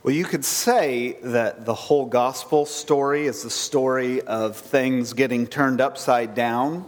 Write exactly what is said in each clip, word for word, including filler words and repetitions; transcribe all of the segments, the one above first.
Well, you could say that the whole gospel story is the story of things getting turned upside down.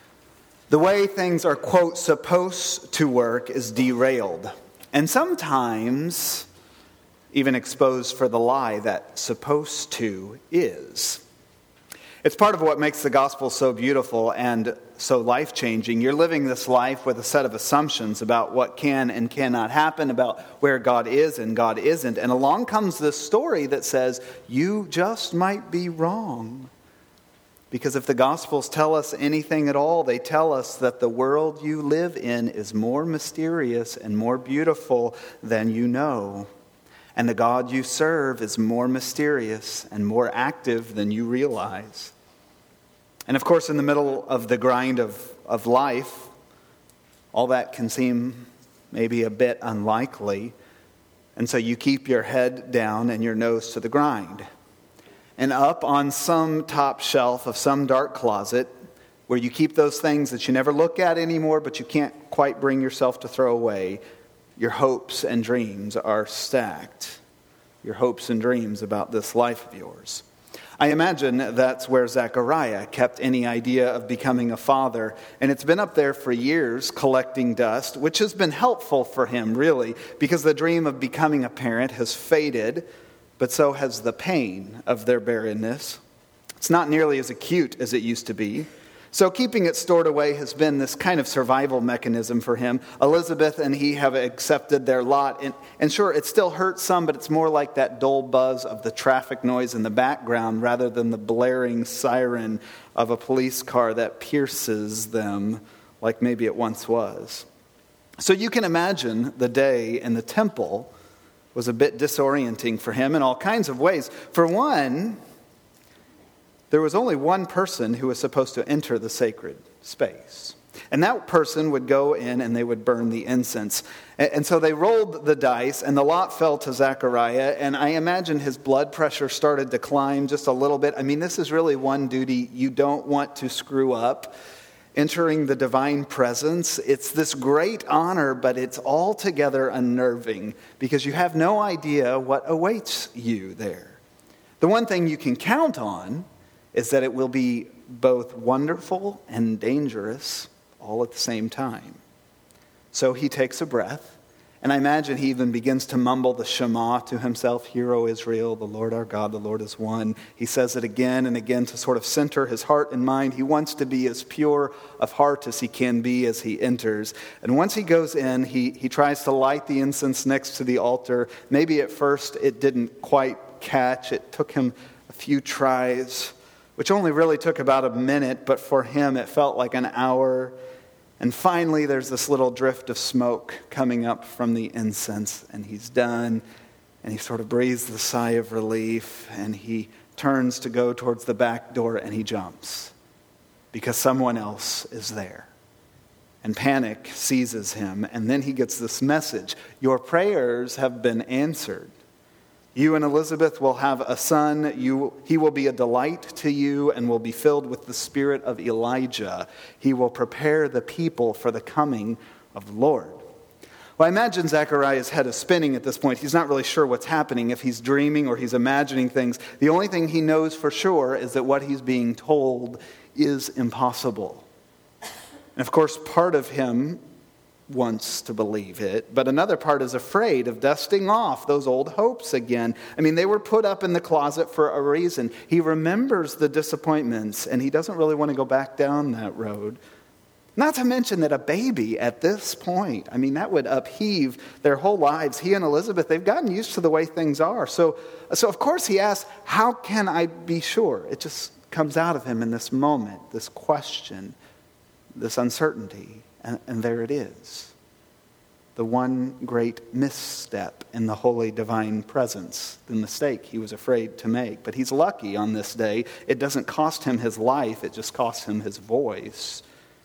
The way things are, quote, supposed to work is derailed. And sometimes even exposed for the lie that supposed to is. It's part of what makes the gospel so beautiful and so life-changing. You're living this life with a set of assumptions about what can and cannot happen, about where God is and God isn't. And along comes this story that says, you just might be wrong. Because if the Gospels tell us anything at all, they tell us that the world you live in is more mysterious and more beautiful than you know. And the God you serve is more mysterious and more active than you realize. And of course, in the middle of the grind of, of life, all that can seem maybe a bit unlikely. And so you keep your head down and your nose to the grind. And up on some top shelf of some dark closet, where you keep those things that you never look at anymore, but you can't quite bring yourself to throw away, your hopes and dreams are stacked. Your hopes and dreams about this life of yours. I imagine that's where Zechariah kept any idea of becoming a father. And it's been up there for years collecting dust, which has been helpful for him, really, because the dream of becoming a parent has faded, but so has the pain of their barrenness. It's not nearly as acute as it used to be. So keeping it stored away has been this kind of survival mechanism for him. Elizabeth and he have accepted their lot. And, and sure, it still hurts some, but it's more like that dull buzz of the traffic noise in the background rather than the blaring siren of a police car that pierces them like maybe it once was. So you can imagine the day in the temple was a bit disorienting for him in all kinds of ways. For one, there was only one person who was supposed to enter the sacred space. And that person would go in and they would burn the incense. And so they rolled the dice and the lot fell to Zechariah. And I imagine his blood pressure started to climb just a little bit. I mean, this is really one duty you don't want to screw up. Entering the divine presence, it's this great honor, but it's altogether unnerving because you have no idea what awaits you there. The one thing you can count on is that it will be both wonderful and dangerous all at the same time. So he takes a breath, and I imagine he even begins to mumble the Shema to himself, Hear, O Israel, the Lord our God, the Lord is one. He says it again and again to sort of center his heart and mind. He wants to be as pure of heart as he can be as he enters. And once he goes in, he, he tries to light the incense next to the altar. Maybe at first it didn't quite catch. It took him a few tries, which only really took about a minute, but for him it felt like an hour. And finally there's this little drift of smoke coming up from the incense, and he's done, and he sort of breathes the sigh of relief, and he turns to go towards the back door, and he jumps because someone else is there. And panic seizes him, and then he gets this message, your prayers have been answered. You and Elizabeth will have a son. You, he will be a delight to you and will be filled with the spirit of Elijah. He will prepare the people for the coming of the Lord. Well, I imagine Zechariah's head is spinning at this point. He's not really sure what's happening, if he's dreaming or he's imagining things. The only thing he knows for sure is that what he's being told is impossible. And of course, part of him wants to believe it, but another part is afraid of dusting off those old hopes again. I mean, they were put up in the closet for a reason. He remembers the disappointments, and he doesn't really want to go back down that road. Not to mention that a baby at this point, I mean, that would upheave their whole lives. He and Elizabeth, they've gotten used to the way things are. So, so of course he asks, how can I be sure? It just comes out of him in this moment, this question, this uncertainty. And, and there it is. The one great misstep in the holy divine presence, the mistake he was afraid to make. But he's lucky on this day. It doesn't cost him his life, it just costs him his voice.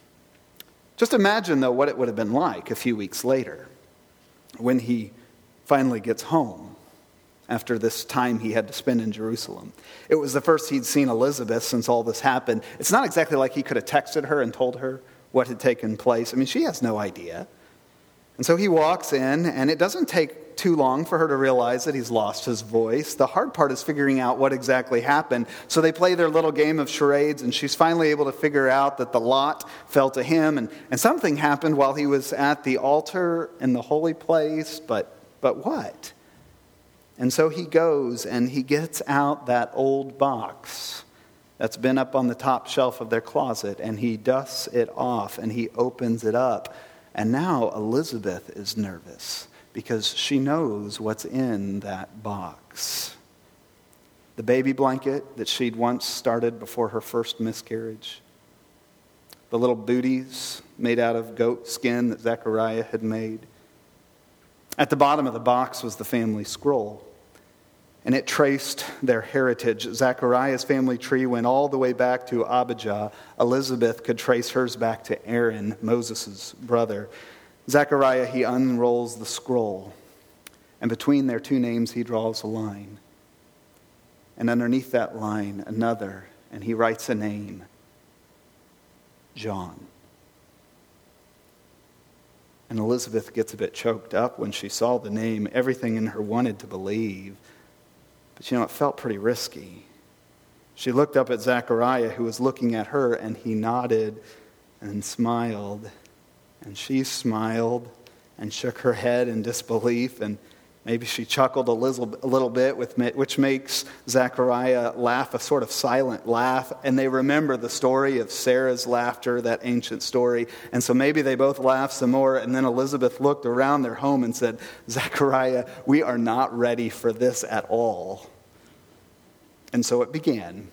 Just imagine, though, what it would have been like a few weeks later when he finally gets home after this time he had to spend in Jerusalem. It was the first he'd seen Elizabeth since all this happened. It's not exactly like he could have texted her and told her what had taken place. I mean, she has no idea. And so he walks in, and it doesn't take too long for her to realize that he's lost his voice. The hard part is figuring out what exactly happened. So they play their little game of charades, and she's finally able to figure out that the lot fell to him, and, and something happened while he was at the altar in the holy place, but but what? And so he goes, and he gets out that old box that's been up on the top shelf of their closet, and he dusts it off, and he opens it up. And now Elizabeth is nervous because she knows what's in that box. The baby blanket that she'd once started before her first miscarriage. The little booties made out of goat skin that Zechariah had made. At the bottom of the box was the family scroll, and it traced their heritage. Zechariah's family tree went all the way back to Abijah. Elizabeth could trace hers back to Aaron, Moses' brother. Zechariah, he unrolls the scroll, and between their two names he draws a line. And underneath that line, another, and he writes a name, John. And Elizabeth gets a bit choked up when she saw the name. Everything in her wanted to believe. But you know, it felt pretty risky. She looked up at Zechariah, who was looking at her, and he nodded and smiled. And she smiled and shook her head in disbelief, and maybe she chuckled a little, a little bit, with, which makes Zechariah laugh, a sort of silent laugh. And they remember the story of Sarah's laughter, that ancient story. And so maybe they both laughed some more. And then Elizabeth looked around their home and said, Zechariah, we are not ready for this at all. And so it began.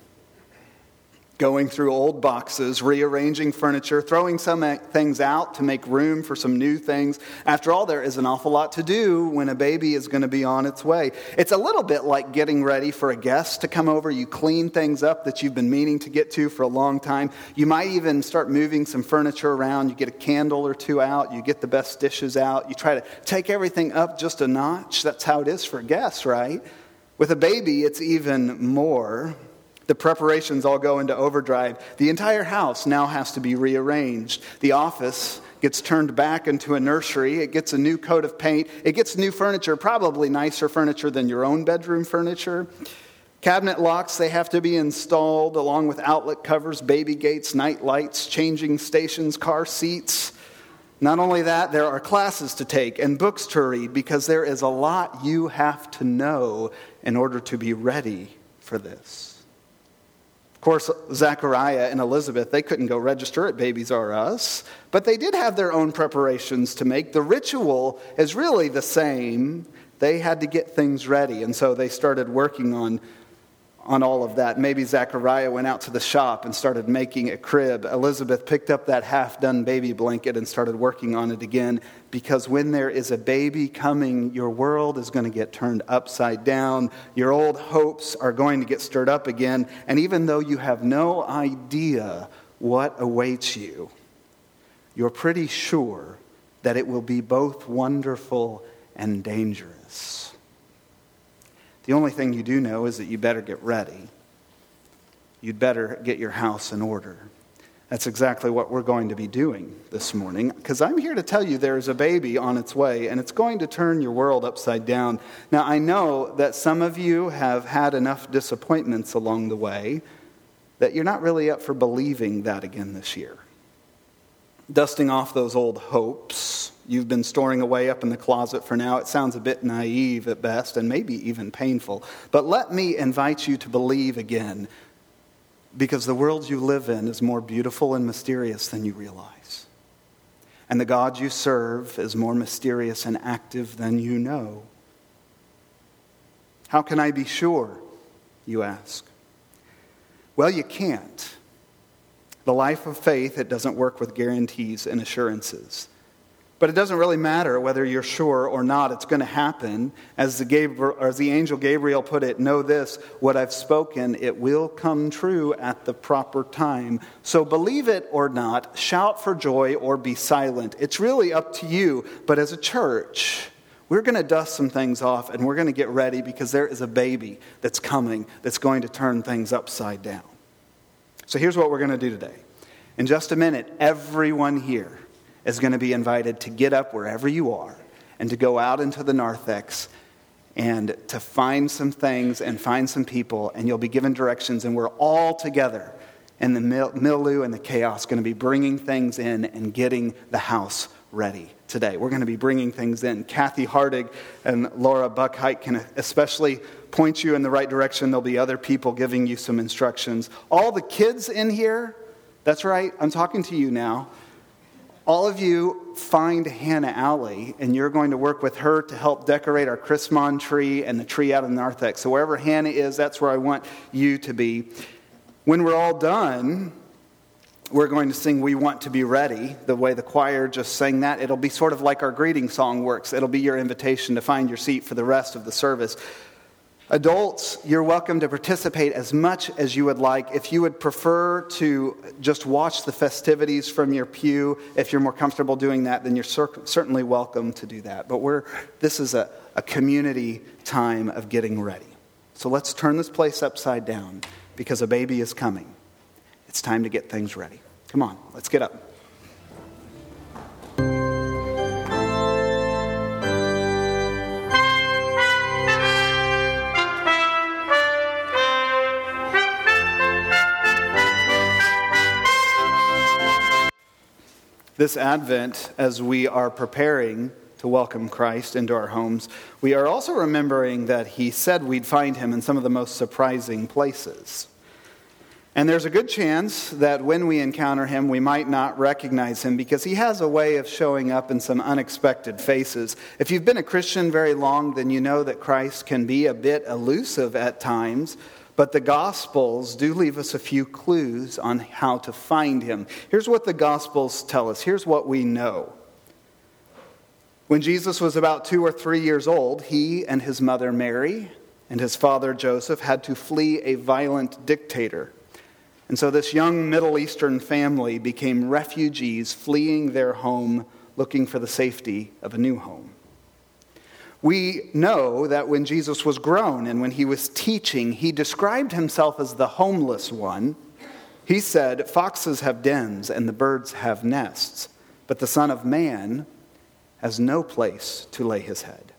Going through old boxes, rearranging furniture, throwing some things out to make room for some new things. After all, there is an awful lot to do when a baby is going to be on its way. It's a little bit like getting ready for a guest to come over. You clean things up that you've been meaning to get to for a long time. You might even start moving some furniture around. You get a candle or two out. You get the best dishes out. You try to take everything up just a notch. That's how it is for guests, right? With a baby, it's even more. The preparations all go into overdrive. The entire house now has to be rearranged. The office gets turned back into a nursery. It gets a new coat of paint. It gets new furniture, probably nicer furniture than your own bedroom furniture. Cabinet locks, they have to be installed along with outlet covers, baby gates, night lights, changing stations, car seats. Not only that, there are classes to take and books to read because there is a lot you have to know in order to be ready for this. Of course, Zechariah and Elizabeth, they couldn't go register at Babies R Us, but they did have their own preparations to make. The ritual is really the same. They had to get things ready, and so they started working on, on all of that. Maybe Zechariah went out to the shop and started making a crib. Elizabeth picked up that half-done baby blanket and started working on it again, because when there is a baby coming, your world is going to get turned upside down. Your old hopes are going to get stirred up again. And even though you have no idea what awaits you, you're pretty sure that it will be both wonderful and dangerous. The only thing you do know is that you better get ready. You'd better get your house in order. That's exactly what we're going to be doing this morning, because I'm here to tell you there is a baby on its way, and it's going to turn your world upside down. Now, I know that some of you have had enough disappointments along the way that you're not really up for believing that again this year. Dusting off those old hopes you've been storing away up in the closet for now, it sounds a bit naive at best, and maybe even painful. But let me invite you to believe again, because the world you live in is more beautiful and mysterious than you realize. And the God you serve is more mysterious and active than you know. How can I be sure, you ask? Well, you can't. The life of faith, it doesn't work with guarantees and assurances. But it doesn't really matter whether you're sure or not. It's going to happen. As the, Gabriel, or as the angel Gabriel put it, know this, what I've spoken, it will come true at the proper time. So believe it or not, shout for joy or be silent. It's really up to you. But as a church, we're going to dust some things off and we're going to get ready, because there is a baby that's coming that's going to turn things upside down. So here's what we're going to do today. In just a minute, everyone here is going to be invited to get up wherever you are and to go out into the narthex and to find some things and find some people, and you'll be given directions, and we're all together in the mil- milieu and the chaos going to be bringing things in and getting the house ready today. We're going to be bringing things in. Kathy Hardig and Laura Buckheit can especially point you in the right direction. There'll be other people giving you some instructions. All the kids in here, that's right, I'm talking to you now. All of you find Hannah Alley, and you're going to work with her to help decorate our Chrismon tree and the tree out in the narthex. So wherever Hannah is, that's where I want you to be. When we're all done, we're going to sing We Want to Be Ready, the way the choir just sang that. It'll be sort of like our greeting song works. It'll be your invitation to find your seat for the rest of the service. Adults, you're welcome to participate as much as you would like. If you would prefer to just watch the festivities from your pew, if you're more comfortable doing that, then you're cer- certainly welcome to do that. But we're this is a, a community time of getting ready. So let's turn this place upside down because a baby is coming. It's time to get things ready. Come on, let's get up. This Advent, as we are preparing to welcome Christ into our homes, we are also remembering that he said we'd find him in some of the most surprising places. And there's a good chance that when we encounter him, we might not recognize him because he has a way of showing up in some unexpected faces. If you've been a Christian very long, then you know that Christ can be a bit elusive at times. But the Gospels do leave us a few clues on how to find him. Here's what the Gospels tell us. Here's what we know. When Jesus was about two or three years old, he and his mother Mary and his father Joseph had to flee a violent dictator. And so this young Middle Eastern family became refugees fleeing their home, looking for the safety of a new home. We know that when Jesus was grown and when he was teaching, he described himself as the homeless one. He said, "Foxes have dens and the birds have nests, but the Son of Man has no place to lay his head."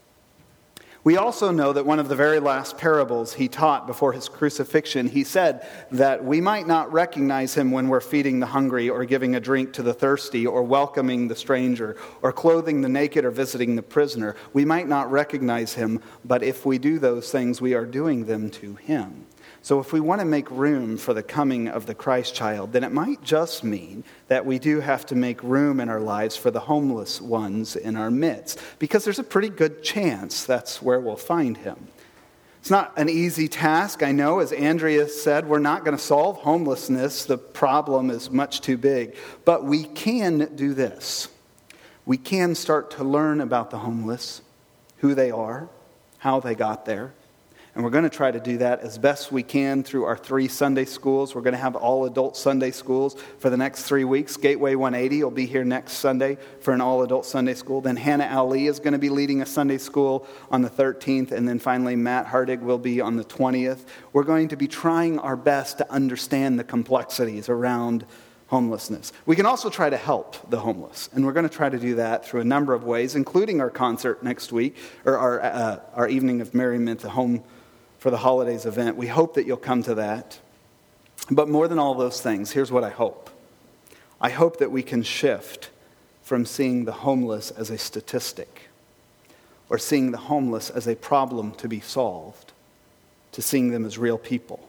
We also know that one of the very last parables he taught before his crucifixion, he said that we might not recognize him when we're feeding the hungry or giving a drink to the thirsty or welcoming the stranger or clothing the naked or visiting the prisoner. We might not recognize him, but if we do those things, we are doing them to him. So if we want to make room for the coming of the Christ child, then it might just mean that we do have to make room in our lives for the homeless ones in our midst, because there's a pretty good chance that's where we'll find him. It's not an easy task, I know. As Andrea said, we're not going to solve homelessness. The problem is much too big. But we can do this. We can start to learn about the homeless, who they are, how they got there. And we're going to try to do that as best we can through our three Sunday schools. We're going to have all-adult Sunday schools for the next three weeks. Gateway one eighty will be here next Sunday for an all-adult Sunday school. Then Hannah Ali is going to be leading a Sunday school on the thirteenth. And then finally, Matt Hardig will be on the twentieth. We're going to be trying our best to understand the complexities around homelessness. We can also try to help the homeless, and we're going to try to do that through a number of ways, including our concert next week, or our, uh, our Evening of Merriment, the Home for the Holidays event. We hope that you'll come to that. But more than all those things, here's what I hope. I hope that we can shift from seeing the homeless as a statistic or seeing the homeless as a problem to be solved to seeing them as real people,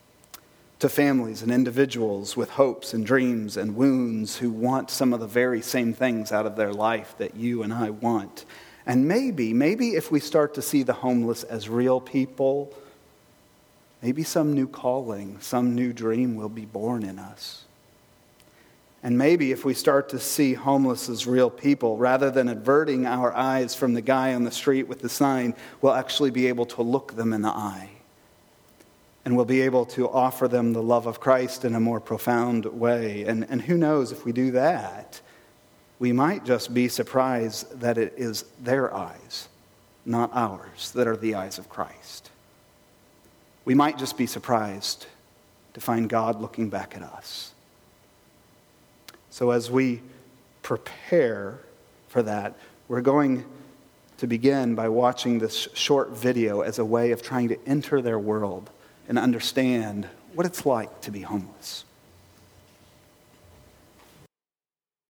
to families and individuals with hopes and dreams and wounds who want some of the very same things out of their life that you and I want. And maybe, maybe if we start to see the homeless as real people, maybe some new calling, some new dream will be born in us. And maybe if we start to see homeless as real people, rather than averting our eyes from the guy on the street with the sign, we'll actually be able to look them in the eye. And we'll be able to offer them the love of Christ in a more profound way. And, and who knows, if we do that, we might just be surprised that it is their eyes, not ours, that are the eyes of Christ. We might just be surprised to find God looking back at us. So as we prepare for that, we're going to begin by watching this short video as a way of trying to enter their world and understand what it's like to be homeless.